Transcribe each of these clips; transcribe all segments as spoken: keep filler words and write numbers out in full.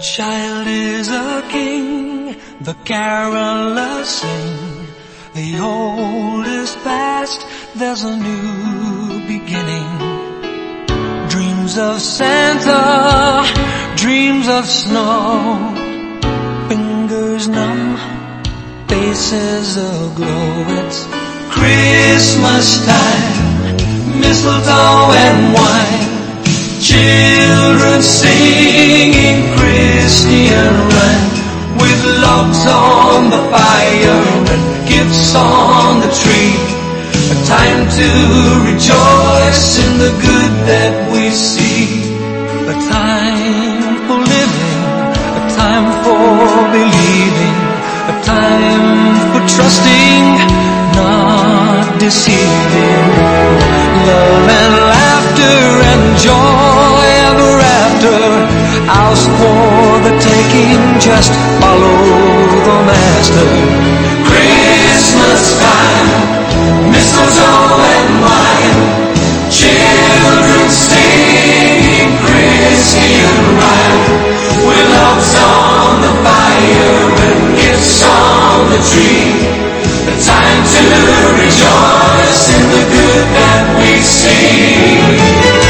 child is a king, the carolers sing. The old is past, there's a new beginning. Dreams of Santa, dreams of snow, fingers numb, faces aglow. It's Christmas time, mistletoe and wine, children singing Christian rhyme, with logs on the fire and gifts on the tree. A time to rejoice in the good that we see. A time for living, a time for believing, a time for trusting, not deceiving. Love and laughter and joy ever after, ours for the taking, just follow the master. Christmas time, mistletoe and wine, children singing Christian rhyme, with logs on the fire and gifts on the tree. A time to rejoice in the good that we see.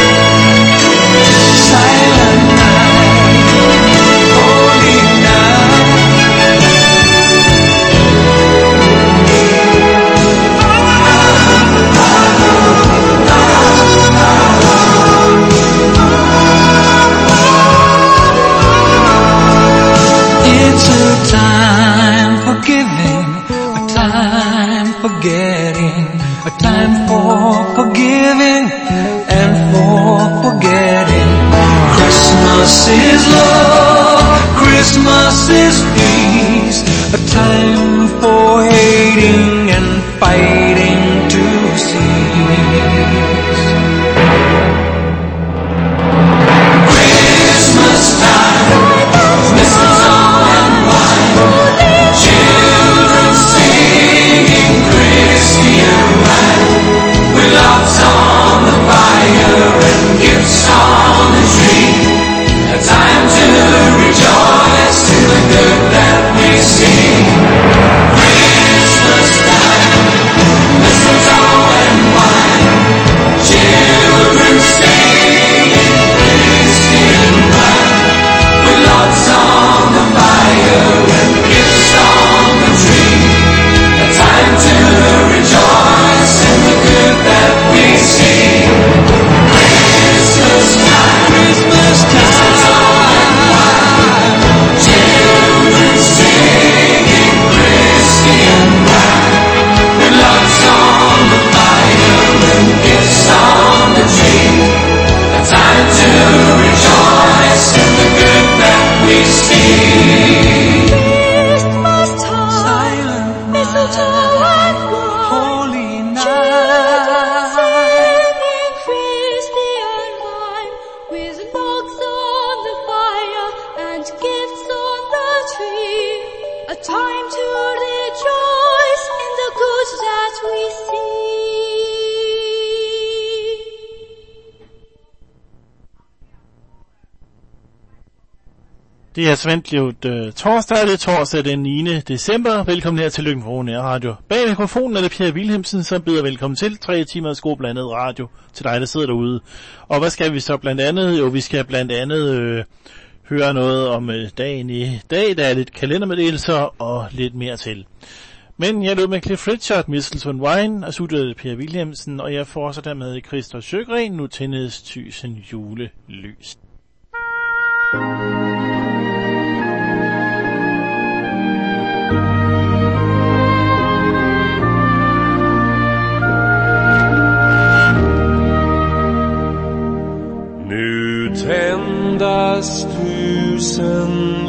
Silent night, holy It's a time for giving, a time for getting, a time for forgiving and for forgetting. Christmas is love, Christmas is peace, a time for hating and fighting to cease. Christmas time, mistletoe and wine, children singing Christian rhyme, with logs on the fire and gifts on the tree. A time to rejoice in the good that we see. Christmas time, mistletoe and wine, children singing Christian rhyme, with logs on the fire and gifts on the tree. A time to rejoice in the good that we see. Christmas time, Christmas time, mistletoe and wine, children singing Christian rhyme, with logs on the fire and gifts on the tree. A time to rejoice in the good that we see. Christmas time, Silent mistletoe and wine, holy children night. singing Christian rhyme, with logs on the fire and gifts on the tree. A time to rejoice in the good that we see. Det er Svendtlivet uh, torsdag, det er torsdag den niende december. Velkommen her til Lykken på Nær Radio. Bag mikrofonen er det Per Wilhelmsen, som byder velkommen til tre timers god blandet radio til dig, der sidder derude. Og hvad skal vi så blandt andet? Jo, vi skal blandt andet øh, høre noget om øh, dagen i dag. Der er lidt kalendermeddelelser og lidt mere til. Men jeg lød med Cliff Richard, Mistletoe and Wine, og suttede Per Wilhelmsen, og jeg får så dermed Christer Sjøgren, nu tændes tusind julelys. Nu tändas tusen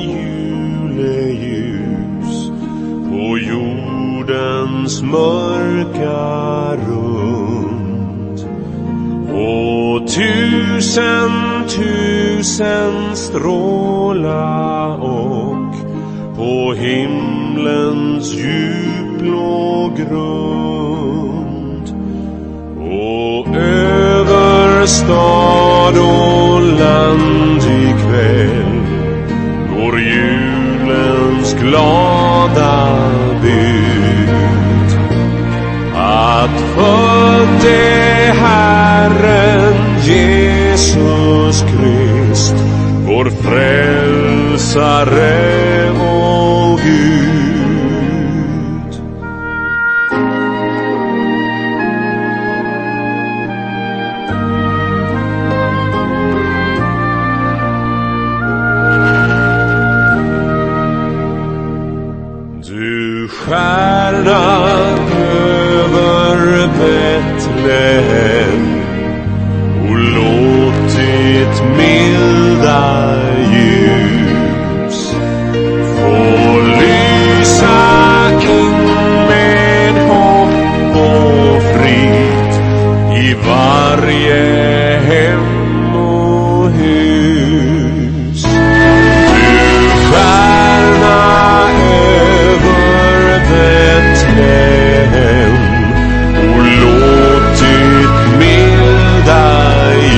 juleljus på jordens mörka rund, och tusen, tusen stråla och på himlens djupblå grund, och över stad och land ikväll glada bud att födde Herren Jesus Krist, vår frälsare och Gud. Du stjärna över Betlehem, och låt ditt milda ljus få lysa in med hopp och frid i varje hem och hus. Du stjärna över Betlehem, och låt ditt milda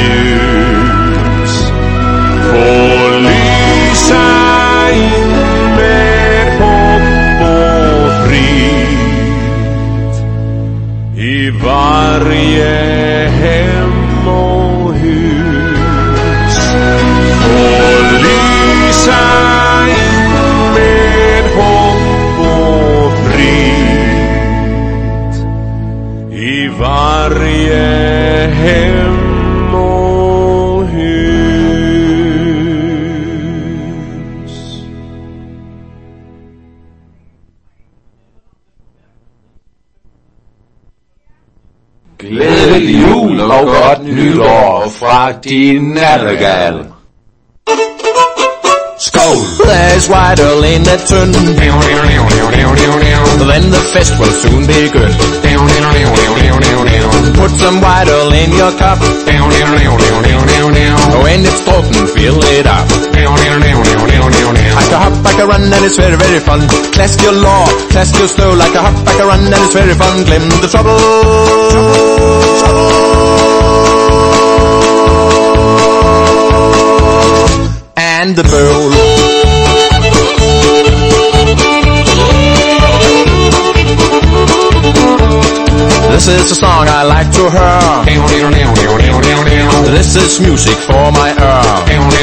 ljus få lysa in med hopp och frid i varje hem och hus. Få lysa in med hopp och frid i varje hem och hus. Glædelig jul og godt nytår fra din nattergal. Skål! There's white ale in the tun. Then the fest will soon begin. Put some white ale in your cup. When it's talking, fill it up. Like a hop, like a run, and it's very, very fun. Clask your law, clask your slow. Like a hop, like a run, and it's very fun. Glim the trouble. And the bowl. This is a song I like to hear. This is music for my ear.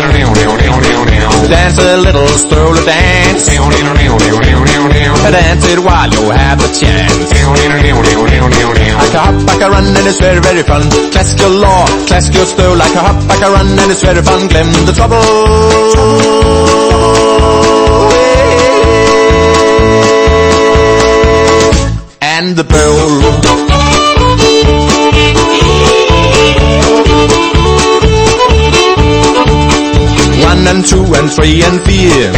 Dance a little stroll a dance. Dance it while you have the chance. Like a hop, like a run, and it's very, very fun. Clask your law, clask your stow. Like a hop, like a run, and it's very fun. Glim the trouble. And the bowl. One and two and three and four.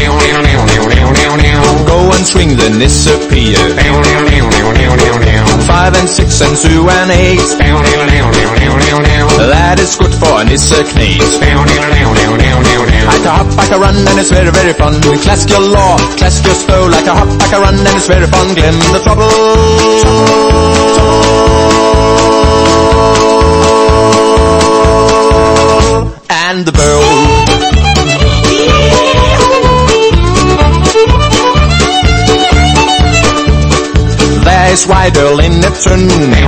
Go and swing the disappear. Five and six and two and eight. That is good for an Issaknate. Like a hop, like a run, and it's very, very fun. Clask your law, clask your stow. Like a hop, like a run, and it's very fun. Glim the trouble. And the bowl. There's white ale in the tun.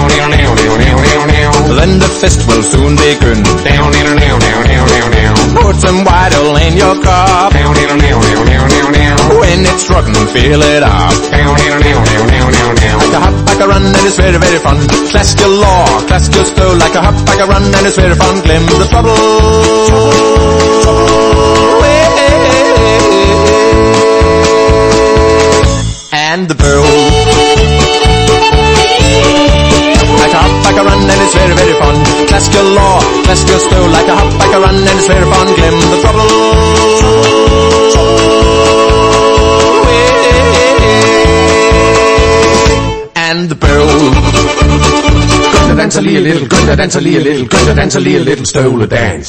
Then the fest will soon begin. Put some white ale in your cup. When it's rockin', fill it up. Like a hop, like a run, and it's very, very fun. Clask your law, clask your stow. Like a hop, like a run, and it's very fun. Glim the trouble. And the bowl. Like a hop, like a run, and it's very, very fun. Clask your law, clask your stow. Like a hop, like a run, and it's very fun. Glim the trouble. And the bowl. Good to dance a little, good to dance a little, good to dance a little, stole a dance.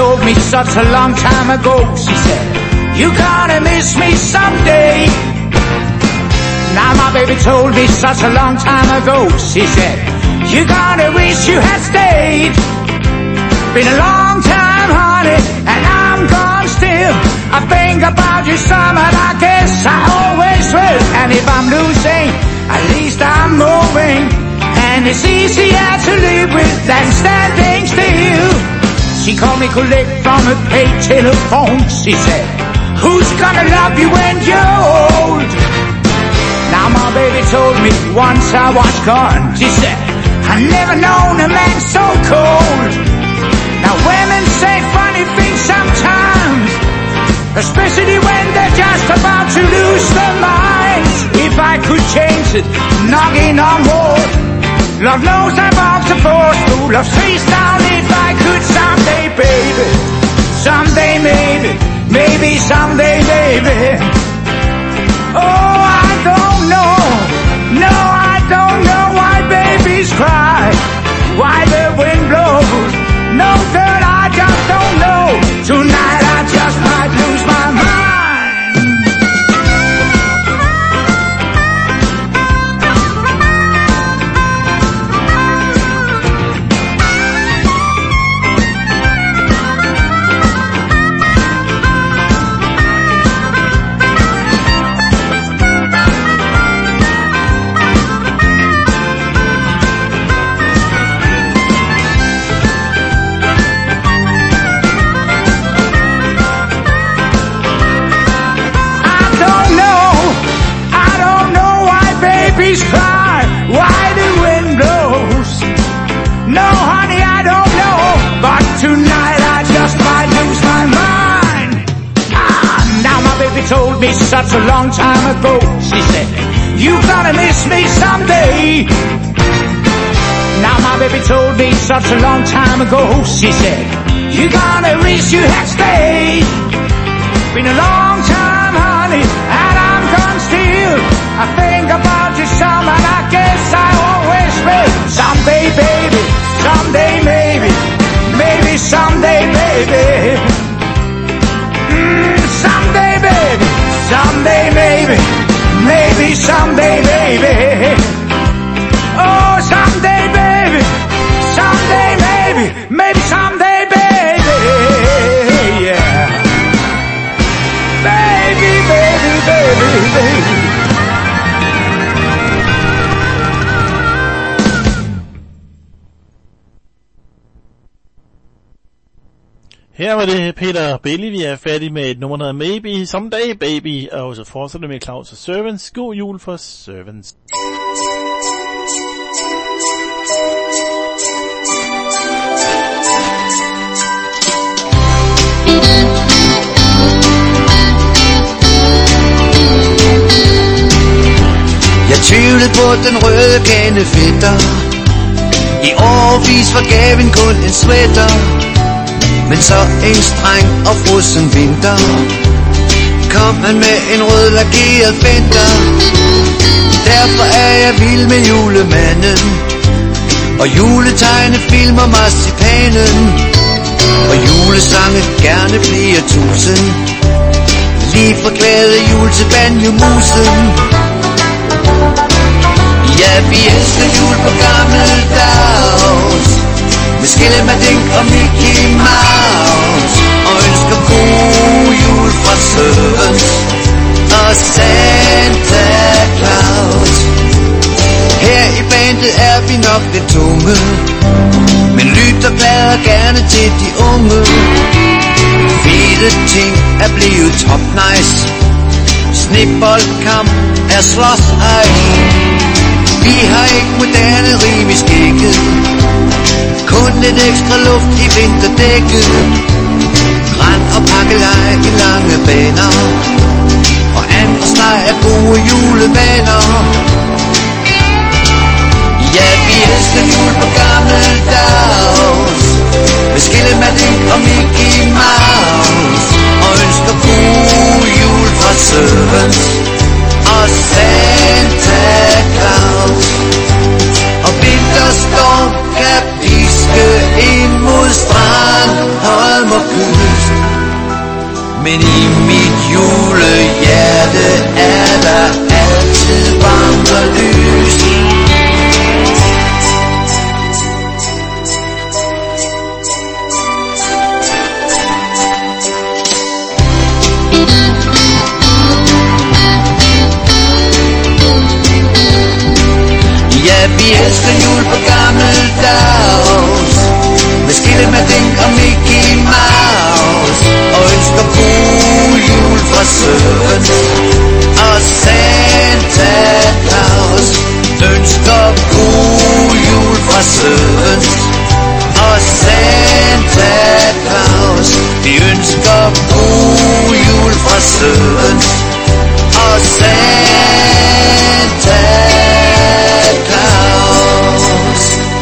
told me such a long time ago. She said, you're gonna miss me someday. Now my baby told me such a long time ago. She said, you're gonna wish you had stayed. Been a long time, honey, and I'm gone still. I think about you some, and I guess I always will. And if I'm losing, at least I'm moving. And it's easier to live with than standing still. She called me collect from a paid telephone. She said, who's gonna love you when you're old? Now my baby told me once I was gone. She said, I never known a man so cold. Now women say funny things sometimes, especially when they're just about to lose their minds. If I could change it, knocking on wood, Lord knows I'm off the force full of face down. If I could someday, baby, someday maybe, maybe someday, baby. Oh, I don't know, no, I don't know why babies cry, why the wind blows. No, girl, I just don't know. Tonight I just might lose my mind. Babies cry, why the wind blows. No, honey, I don't know, but tonight I just might lose my mind. Ah, now my baby told me such a long time ago. She said, you're gonna miss me someday. Now my baby told me such a long time ago. She said, you're gonna wish you had stayed. Been a long time, honey, and I'm gone still. I think about you some, and I guess I always will. Someday, baby, someday, maybe, maybe someday, baby. Mm, someday, baby, someday, maybe, maybe someday, baby. Oh, someday, baby, someday, maybe, maybe someday, baby. Yeah, baby, baby, baby, baby. Her var det Peter Belli, vi er færdige med et nummer, der hedder Maybe Someday Baby, og så fortsætter med Claus og Servants. God jul for Servants. Jeg tvivlede på den røde gane fætter. I årevis var gaven kun en sweater, men så en streng og frossen vinter kom han med en rød lakeret Fender. Derfor er jeg vild med julemanden, og juletegnefilm og marcipanen, og julesange gerne flere tusind, lige fra glade jul til banjomusen. Ja, vi elsker jul på gammeldags, med skillemadink og Mickey Mouse, og ønsker god jul fra Servants og Santa Claus. Her i bandet er vi nok lidt tunge, men lytter glad gerne til de unge. Fede ting er blevet top nice, sneboldkamp er slås ice. Vi har ikke moderne rim i skægget, kun lidt ekstra luft i vinterdækket. Græn og pakkelej i lange baner, og andre steg er gode julevaner. Ja, vi elsker jul på gammeldags, med skillemadink og Mickey Mouse, og ønsker god jul fra Servants og Santa Claus. Og vinterstorm kan piske ind mod strand, Holm og Køge. Vi elsker jul på gammeldags, med skille med Dink og Mickey Mouse, og ønsker god jul fra Søren og Santa Claus. Ønsker god jul fra Søren og Santa Claus. Vi ønsker god jul fra Søren og Santa Claus.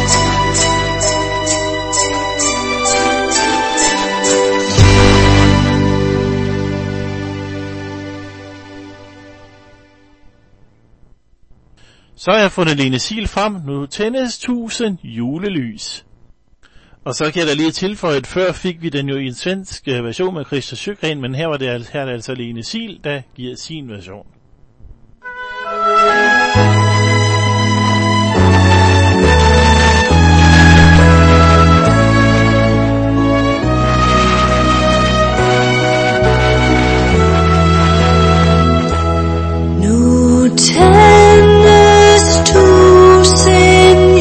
Så har jeg fundet Lene Siel frem. Nu tændes tusind julelys. Og så kan jeg da lige tilføje, at før fik vi den jo i en svensk version med Christer Sjögren, men her var det, her er det altså Lene Siel, der giver sin version. Nu tændes tusind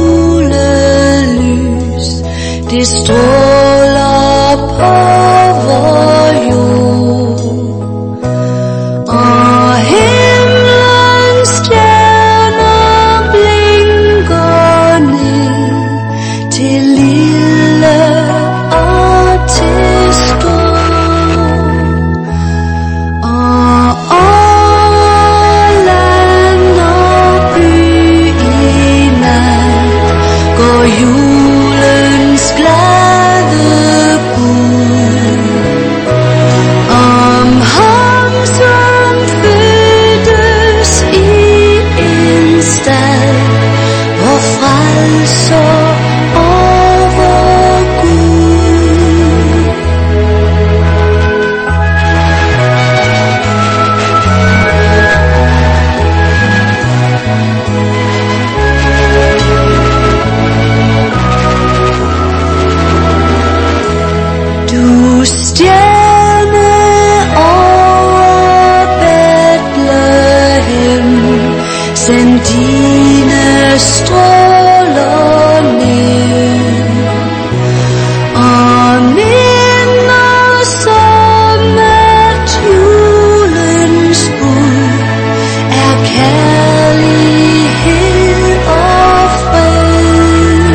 julelys, det stråler på vor jord, og himlens stjerner blinker ned til lille og til stor, og over land og by i nat går julens glade bud om ham, som fødtes i en stald, hvor frelser og vor Gud. Du stjerne over Bethlehem, send dine stråler ned, og mind os om, at julens bud er kærlighed og fred.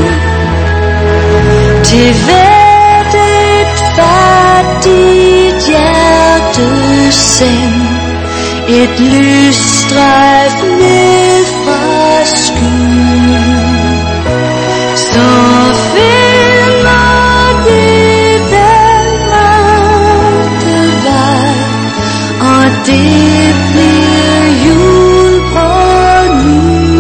Til hvert et fattigt hjertes send et lysstrejf ned fra skyen, så finder det den rette vej, og det bliver jul på ny.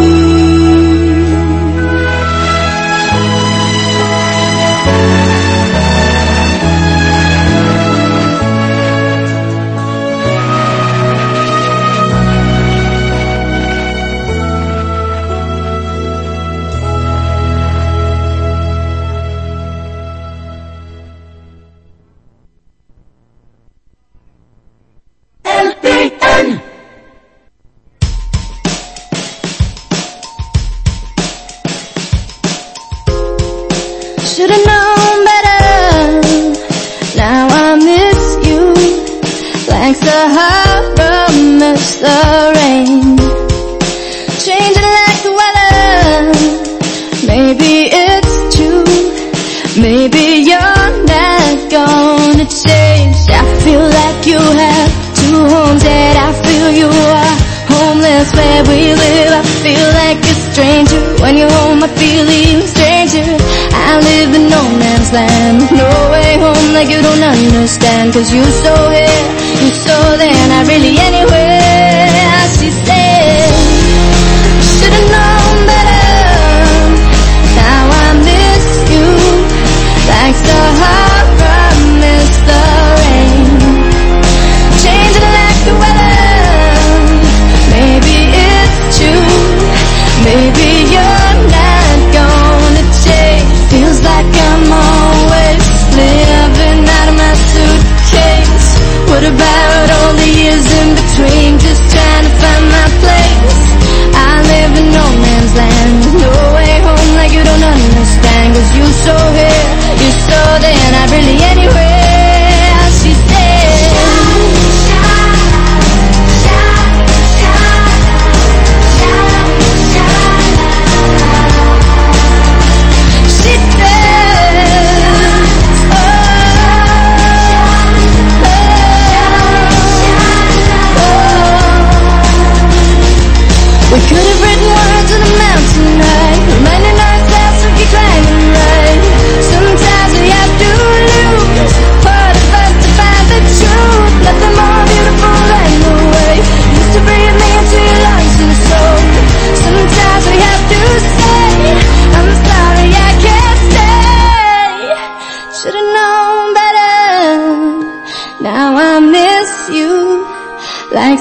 Should've known better, now I miss you, like Sahara miss the rain, changing like the weather, maybe it's true, maybe you're not gonna change. I feel like you have two homes, yet I feel you are homeless where we live. I feel like a stranger when you're home, I feel even stranger. I live in no man's land, no way home, like you don't understand, cause you so here, you so there, not really anywhere. She said, should've known better, now I miss you, like Sahara miss the rain, changing like the weather, maybe it's true, maybe you're not gonna change. Feels like I'm always living out of my suitcase. What about all the years in between?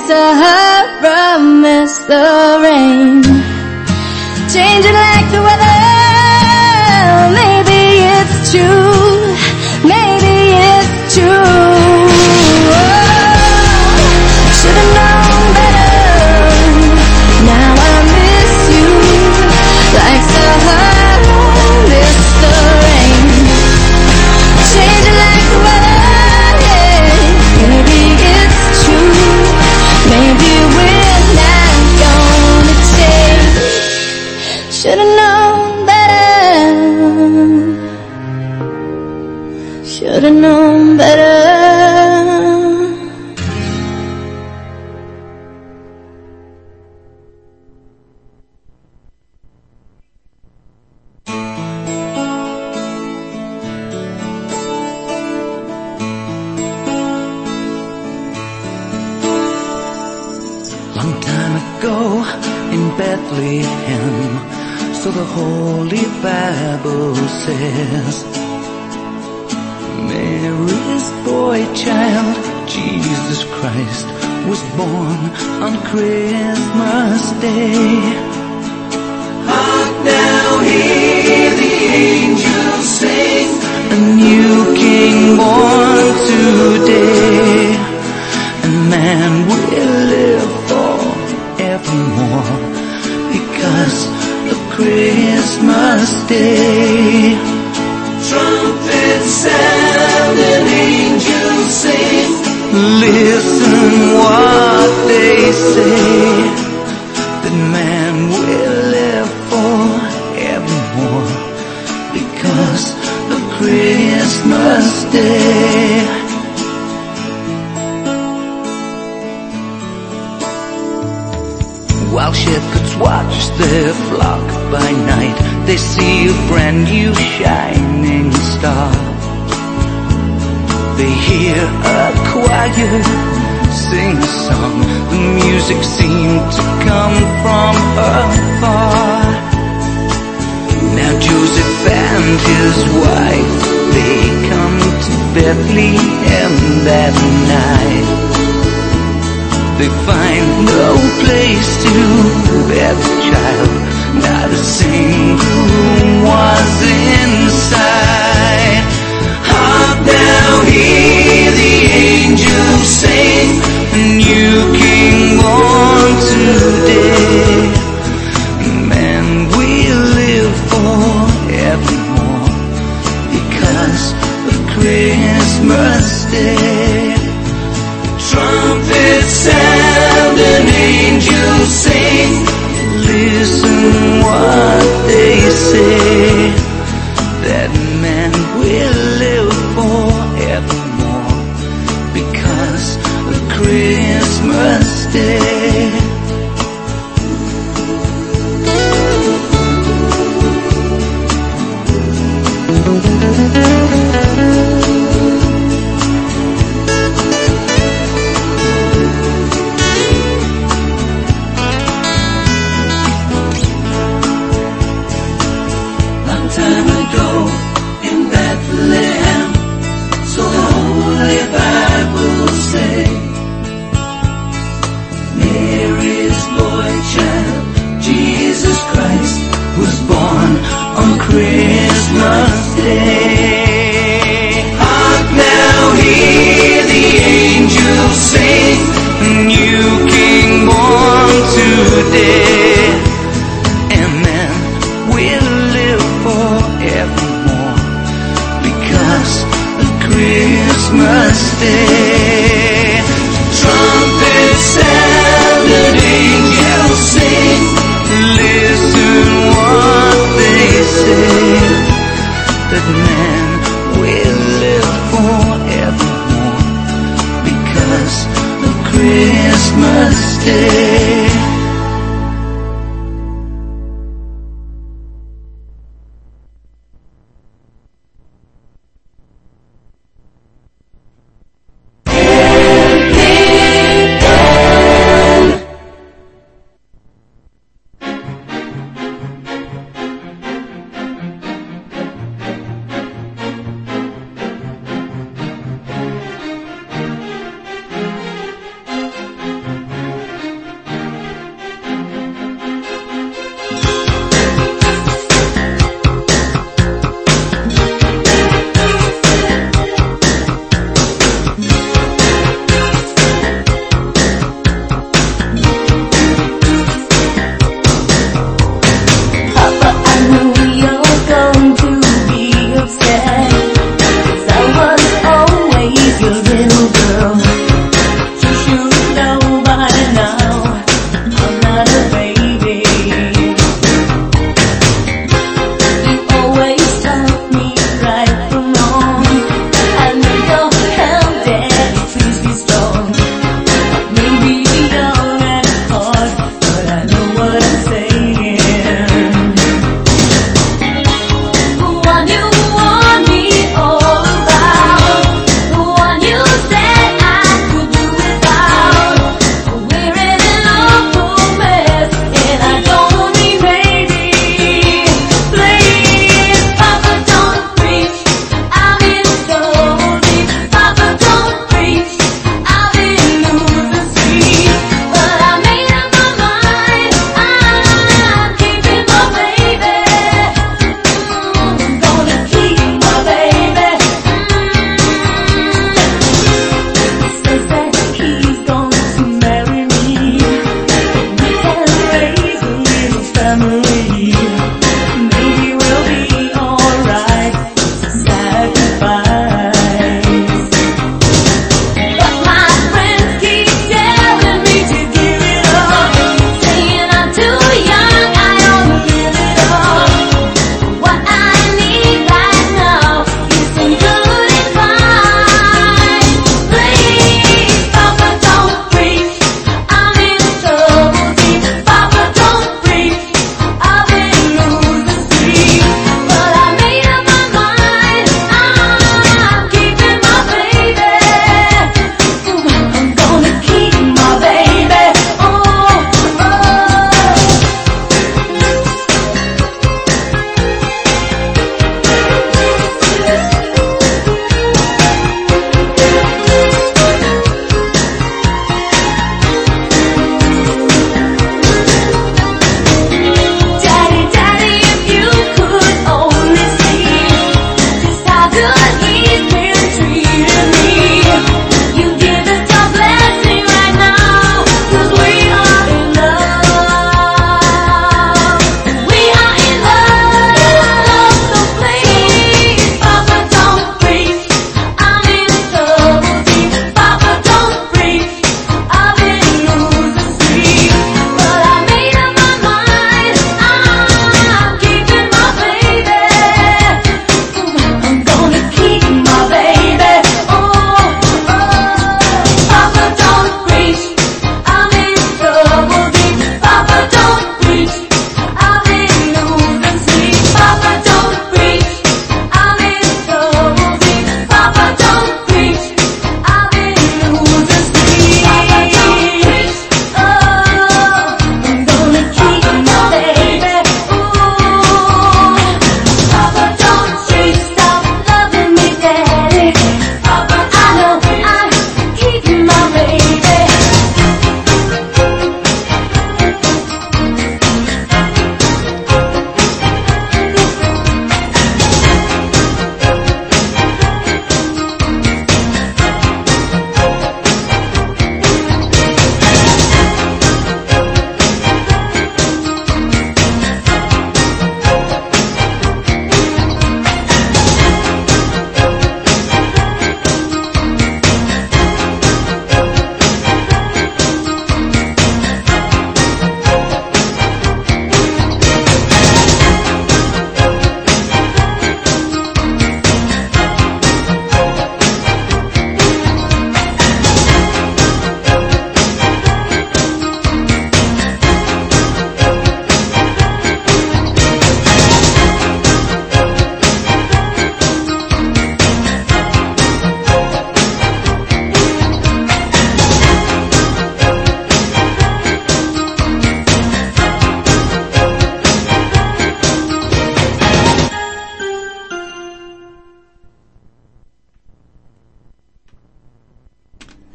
Sahara miss the rain, changing like the weather. Maybe it's true, maybe it's true. Oh, should've known better. Now I miss you like Sahara miss the rain, changing like the weather. Yeah, maybe it's true. Maybe we're not gonna change. Should've known better. Should've known better. Long time ago in Bethlehem, so the Holy Bible says, Mary's boy child, Jesus Christ, was born on Christmas Day. Hark now, hear the angels sing, a new king born today, and man will live forevermore because of Christmas Day. Trumpets sound and angels sing, listen what they say, that man will live forevermore because of Christmas Day. While shepherds watch their flock by night, they see a brand new shining star. They hear a choir sing a song, the music seemed to come from afar. Now Joseph and his wife, they come to Bethlehem that night. They find no place to bear the child, not a single room was inside. Hark now, hear the angels sing, a new king born today. Man will live forevermore because of Christmas Day. Trumpets sound and angels sing, listen what they say, that man will live forevermore because of Christmas Day. Christmas Day. Hark now, hear the angels sing, a new king born today, and man will live forevermore because of Christmas Day. Trumpets sound and angels sing, listen what they say,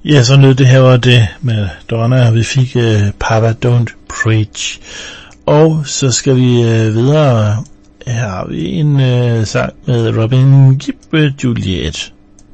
Ja, så nød det her var det med Donna. Vi fik uh, Papa Don't Preach. Og så skal vi uh, videre. Her har vi en uh, sang med Robin Gibb, Juliet.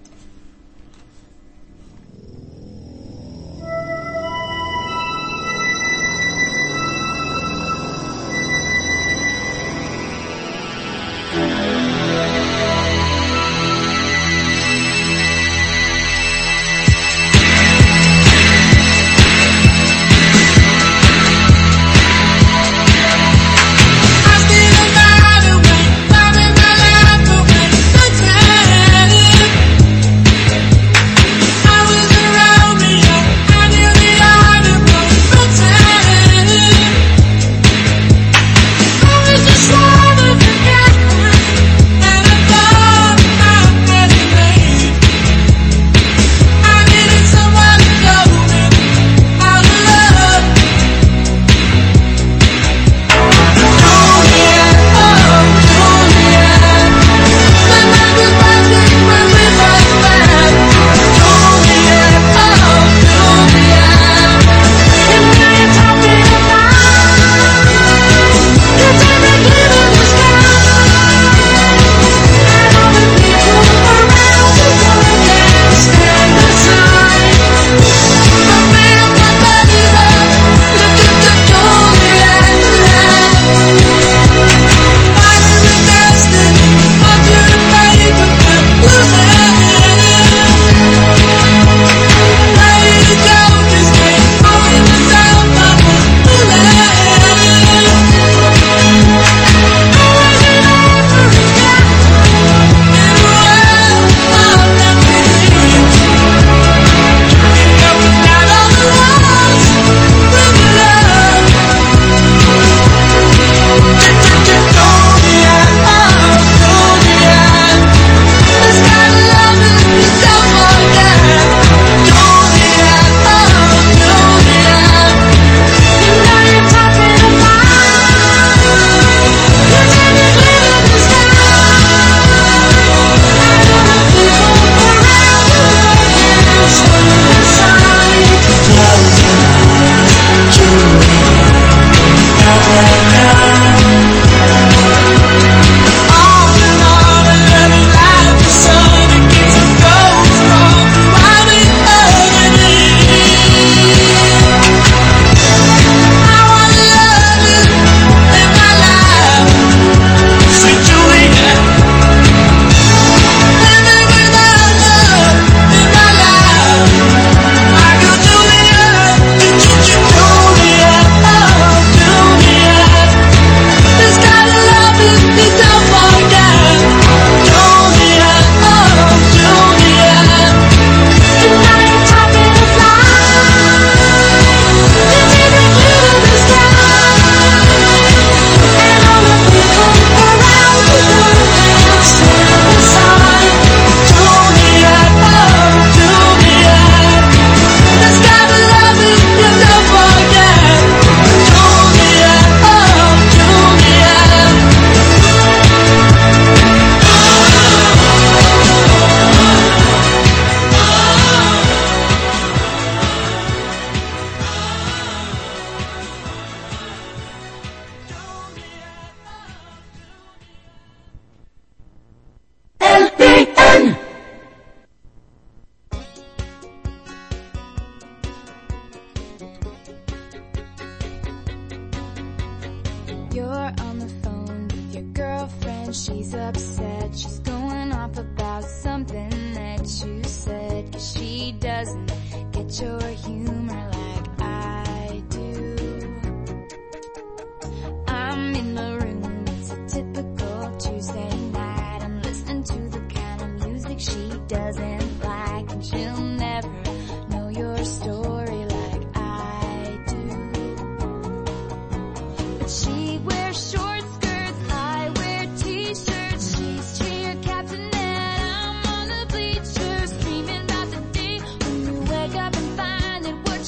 You're on the phone with your girlfriend, she's upset. She's going off about something that you said, 'cause she doesn't get your humor like I do. I'm in the room, it's a typical Tuesday night. I'm listening to the kind of music she doesn't like, and she'll never know your story like I do. But she wears short skirts, I wear t-shirts. She's cheer captain and I'm on the bleachers, dreaming about the day when you wake up and find that what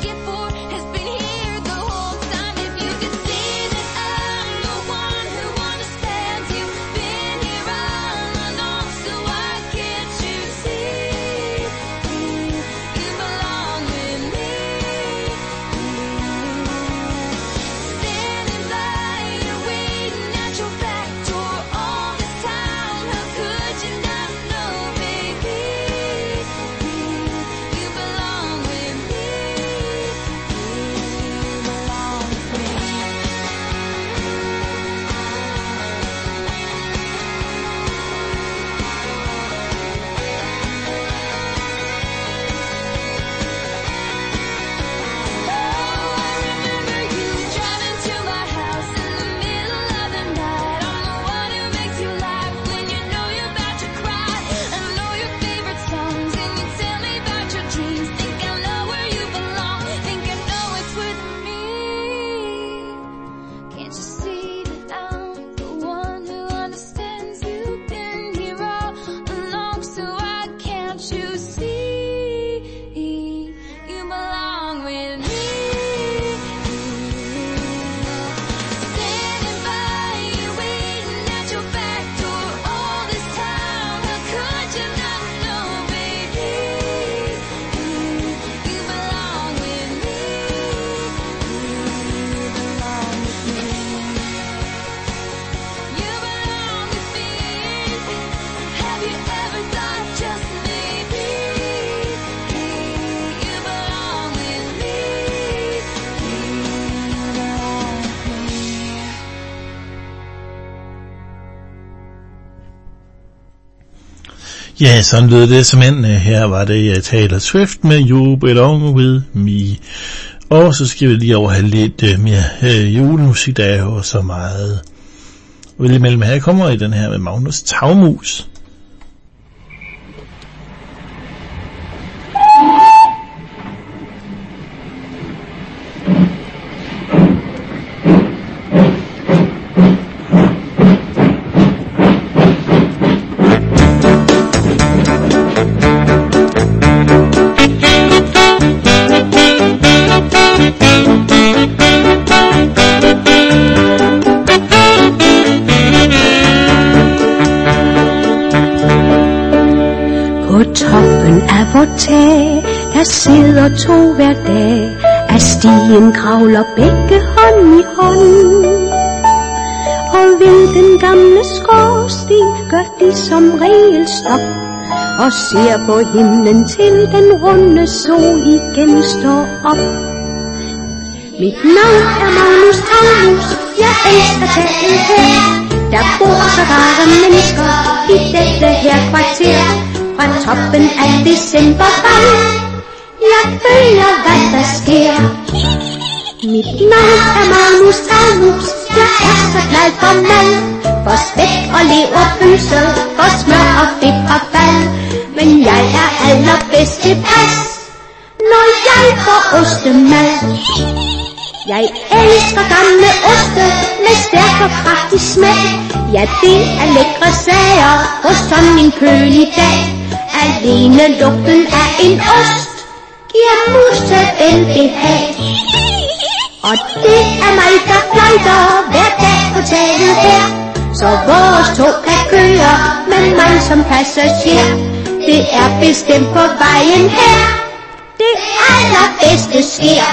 Ja, sådan lød det simpelthen. Her var det Taylor Swift med You Belong With Me. Og så skal vi lige over have lidt uh, mere uh, julemusik, der er jo så meget. Og lige mellem her kommer i den her med Magnus Tavmus. Tag, der sidder to hver dag, af stien kravler begge hånd i hånd. Og ved den gamle skorsten gør de som regel stop, og ser på himlen til den runde sol igen står op. Mit navn er Magnus Tavmus, jeg elsker dagen her. Der bor så rare mennesker i dette her kvarter. Fra toppen af decembervej, jeg følger hvad der sker. Mit navn er Magnus Tavmus, jeg er så glad for mad. For spæk og leverpølse, for smør og fedt og bal. Men jeg er allerbedst tilpas, når jeg får ostemad. Jeg elsker gamle oste med stærk og kraftig smag. Ja, det er lækre sager på sådan en kølig dag. Alene lugten af en ost giver musse velbehag. Og det er mig, der fløjter hver dag på taget her. Så vores tog kan køre med mig som passager. Det er bestemt på vejen her, det allerbedste sker.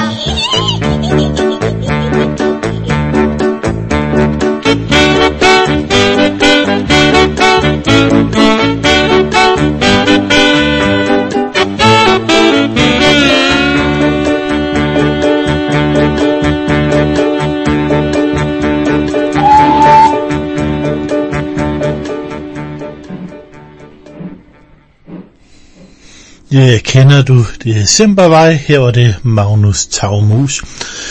Ja, kender du Decembervej? Her var det Magnus Tavmus.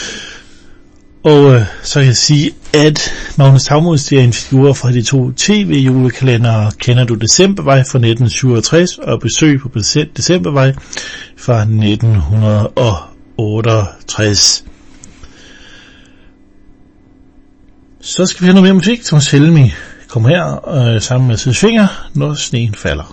Og øh, så kan jeg sige, at Magnus Tavmus, det er en figur fra de to tv-julekalendere Kender du Decembervej fra nitten syvogtres og Besøg på Decembervej fra nitten otteogtres. Så skal vi have noget mere musik. Thomas Helmig kommer her øh, sammen med Søs Finger, når sneen falder.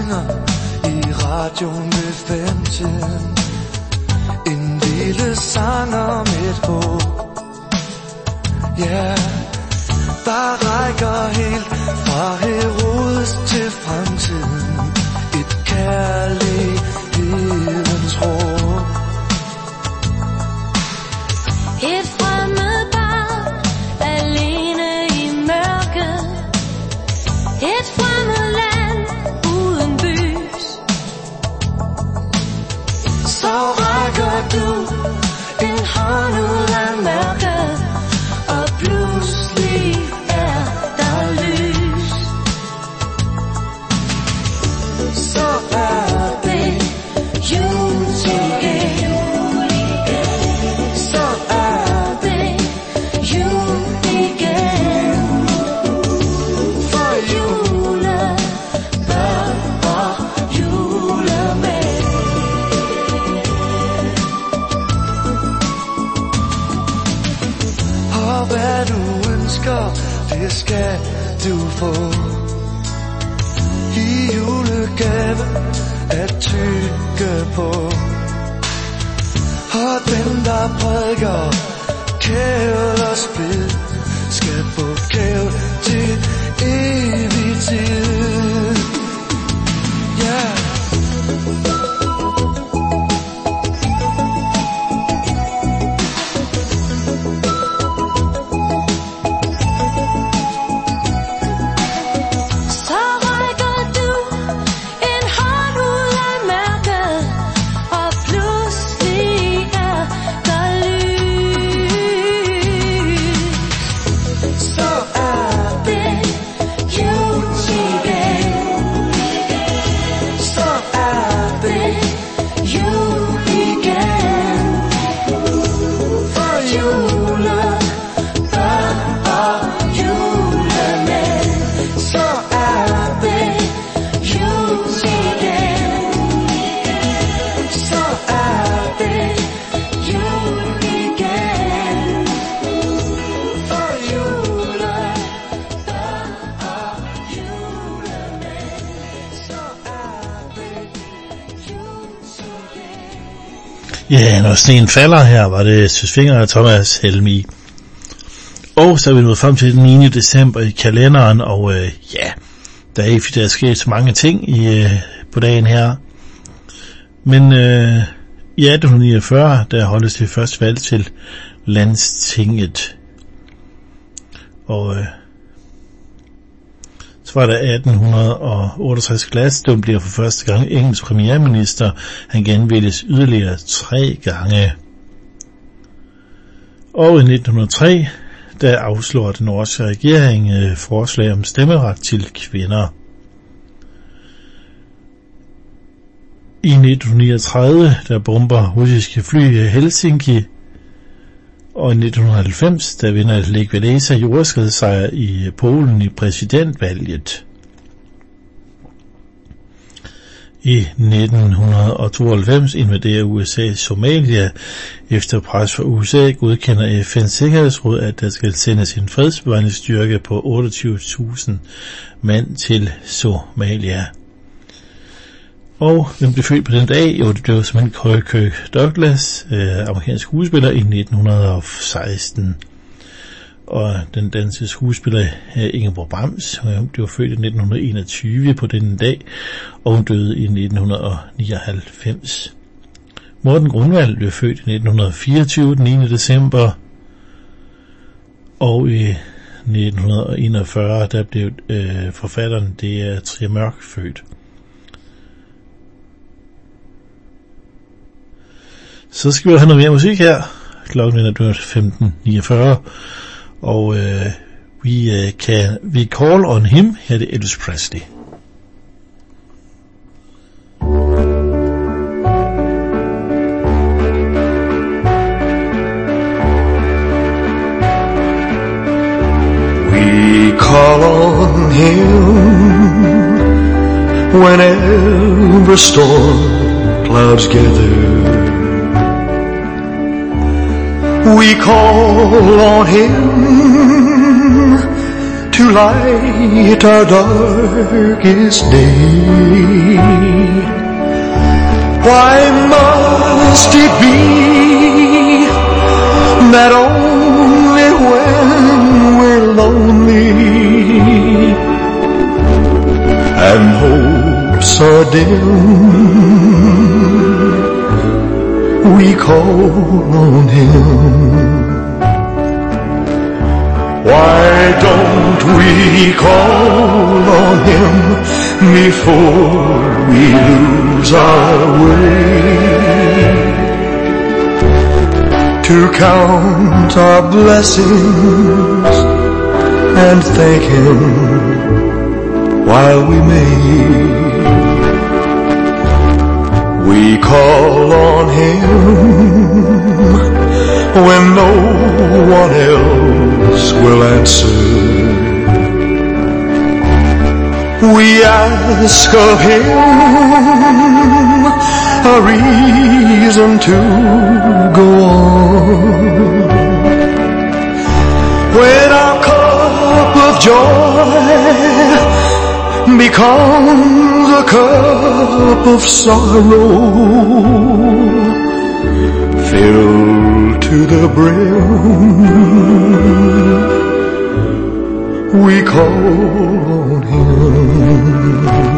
synger i radioen ved femtiden. En lille sang om et håb, ja, yeah, der rækker helt fra Herodes til fremtiden. Et kærlighedens råb. Et fremmed barn alene i mørket. Et fremmed land uden bys. Så rækker du en hånd ud af mørket, og pludselig er der lys. Så er det jul igen. Så er det jul igen. For julebørn og julemænd. Og hvad du ønsker, det skal du få. I julegave at tygge på. Og den der prædiker kævel og splid, skal på kæv til evig tid. Ja, yeah. Ja, når sneen falder her, var det Søsfinger og Thomas Helmig. Og så er vi nået frem til den niende december i kalenderen, og øh, ja, der er ikke der er sket så mange ting i, øh, på dagen her. Men øh, i atten niogfyrre, der holdes det første valg til Landstinget. Og øh, så var der atten otteogtres Gladstone bliver for første gang engelsk premierminister. Han genvælges yderligere tre gange. Og i nitten hundrede og tre, der afslår den norske regering øh, forslag om stemmeret til kvinder. I nitten niogtredive, der bomber russiske fly Helsinki. Og i nitten halvfems, der vinder Lech Walesa jordskredssejr i Polen i præsidentvalget. I nitten tooghalvfems invaderer U S A Somalia. Efter pres fra U S A godkender F N's Sikkerhedsråd, at der skal sendes en fredsbevarende styrke på otteogtyve tusind mand til Somalia. Og hvem blev født på den dag? Jo, det blev simpelthen Kirk Douglas, øh, amerikansk skuespiller i nitten seksten. Og den danske skuespiller øh, Ingeborg Brems, hun blev født i nitten enogtyve på denne dag, og hun døde i nitten nioghalvfems. Morten Grunwald blev født i nitten fireogtyve, den niende december, og i nitten enogfyrre, der blev øh, forfatteren, det er Trier Mørk, født. Så skal vi have noget mere musik her. Klokken er femten niogfyrre. Og øh, vi øh, kan vi call on him. Her er det Elvis Presley. We call on him when every storm clouds gather. We call on him to to light our darkest day. Why must it be that only when we're lonely and hopes are dim, we call on Him? Why don't we call on Him before we lose our way? To count our blessings and thank Him while we may. We call on Him when no one else will answer. We ask of Him a reason to go on. When our cup of joy becomes a cup of sorrow, filled to the brim, we call on Him.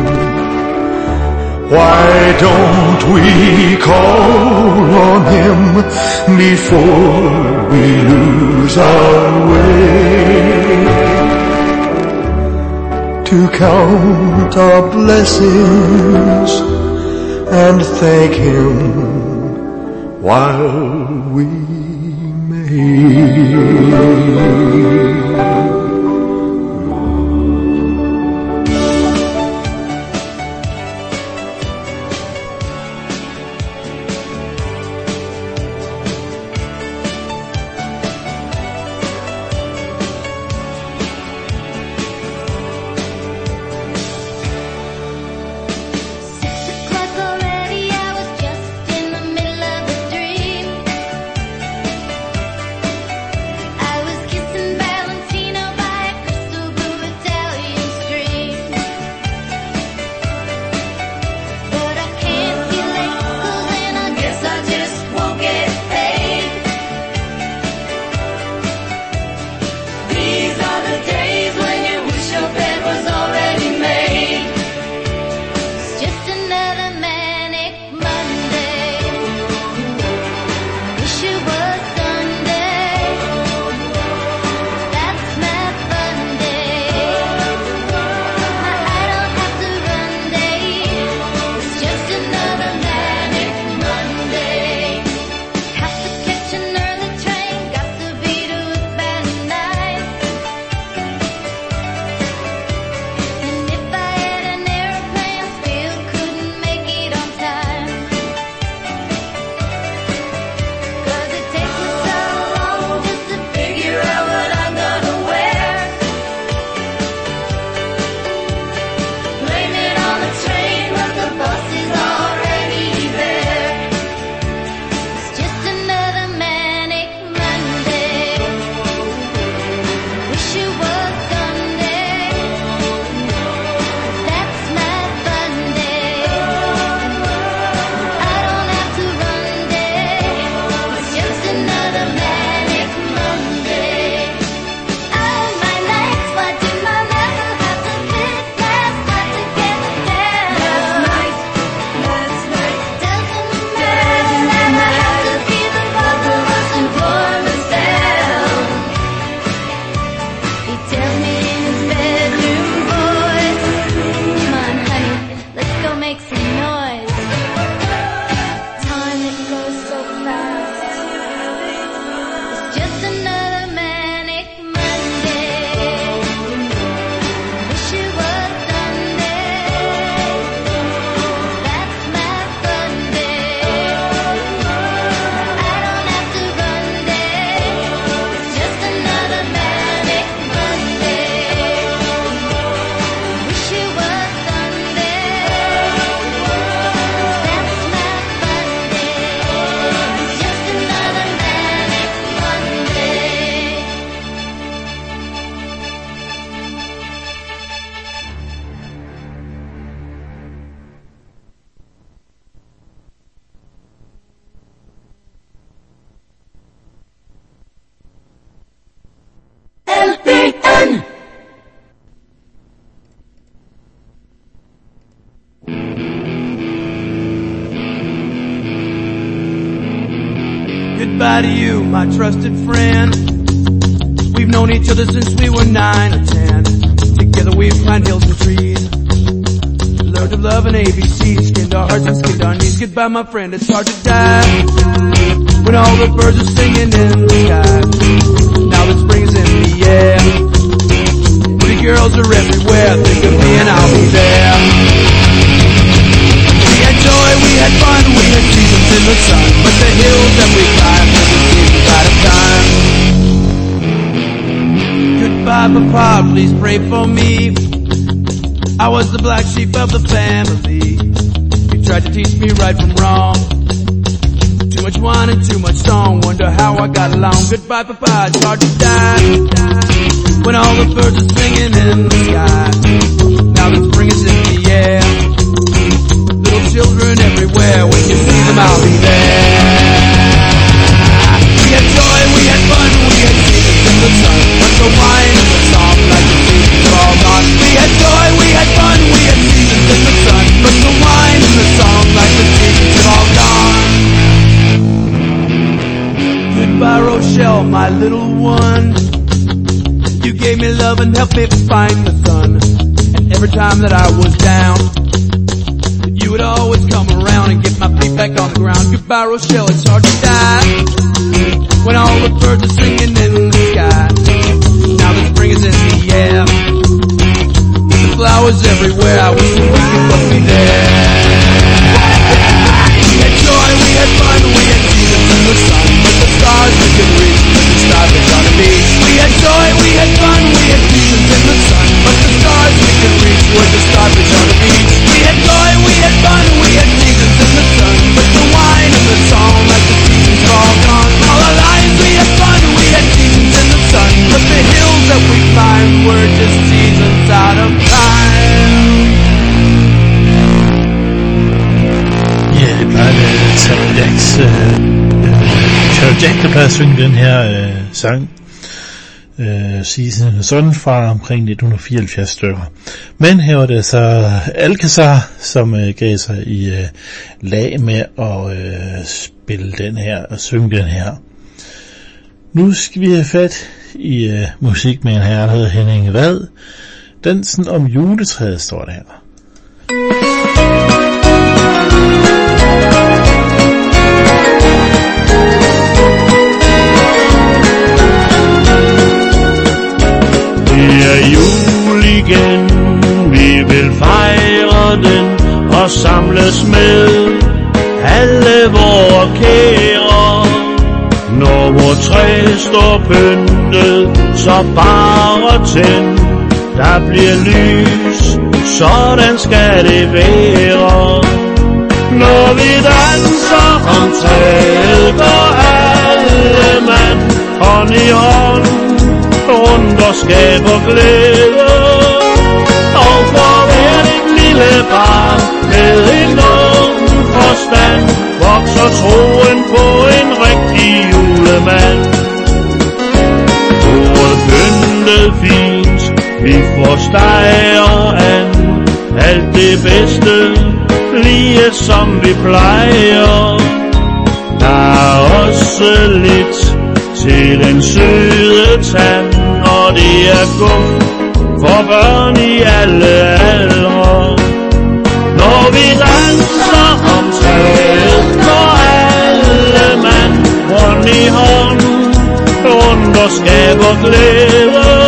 Why don't we call on Him before we lose our way? To count our blessings and thank Him while we may. I was kissing Valentino lie to you, my trusted friend. We've known each other since we were nine or ten. Together we've climbed hills and trees, learned of love and A B C, skinned our hearts and skinned our knees. Goodbye, my friend, it's hard to die when all the birds are singing in the sky. Now that spring is in the air, pretty girls are everywhere. Think of me and I'll be there. We had joy, we had fun, we had seasons in the sun, but the hills that we climbed never seemed out of time. Goodbye, Papa, please pray for me. I was the black sheep of the family. You tried to teach me right from wrong. Too much wine and too much song. Wonder how I got along. Goodbye, Papa, it's hard to die when all the birds are singing in the sky. Now the spring is in the air, little children everywhere. When you see them, I'll be there. We had joy, we had fun, we had seasons in the sun, but the wine and the song like the seasons are all gone. We had joy, we had fun, we had seasons in the sun, but the wine and the song like the seasons are all gone. Goodbye, Rochelle, my little one. You gave me love and helped me find the sun. And every time that I was down, you would always come around and get my feet back on the ground. Goodbye, Rochelle, it's hard to die when all the birds are singing in the sky. Now the spring is in the air, with the flowers everywhere. I wish that we could both be there. We had joy, we had fun, we had seasons in the sun, but the stars we could reach were the starfish on the beach. We had joy, we had fun, we had seasons in the sun, but the stars we could reach were the starfish on the beach. We had joy, we had fun, we had seasons in the sun, but the wine and the song like the seasons are all gone. All our lives we had fun, we had seasons in the sun, but the hills that we climbed were just seasons out of time. Ja, det plejer at Sarah Jacks, øh, Sarah Jack, der plejer at synge den her øh, sang, øh, Season sådan fra omkring nitten fireoghalvfjerds stykker. Men her var det så Alcazar, som øh, gav sig i øh, lag med at øh, spille den her og synge den her. Nu skal vi have fat i øh, musik med en herre, der hedder Henning Vad. Dansen om juletræet står der her. Det er jul igen, vi vil fejre den og samles med alle vore kære. Når vor træ står pyntet, så bare tænd. Der bliver lys, sådan skal det være. Når vi danser om træet, går alle mand hånd i hånd rundt og skaber glæde. Og for hvert et lille barn med en ung forstand vokser troen på en rigtig julemand. Bordet pyntet fint, vi får steg og and, alt det bedste, lige som vi plejer. Der er også lidt til den søde tand, og det er guf for børn i alle aldre. Når vi danser om træet, går alle mand hånd i hånd rundt og skaber glæde.